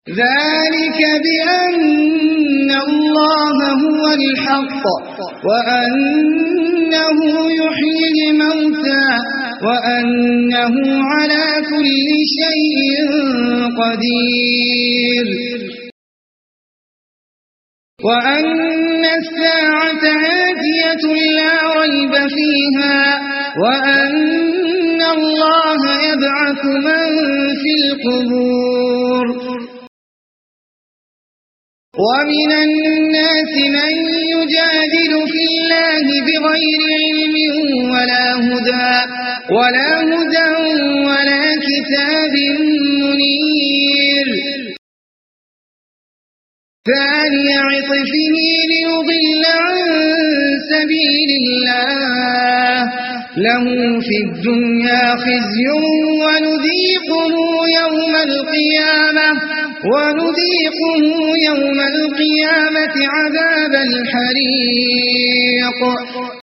ذلك بأن الله هو الحق وأنه يحيي الموتى وأنه على كل شيء قدير وأن الساعة آتية لا ريب فيها وأن الله يبعث من في القبور ومن الناس من يجادل في الله بغير علم ولا هدى ولا كتاب منير ثاني عطفه ليضل عن سبيل الله له في الدنيا خزي ونذيقه يوم القيامة عذاب الحريق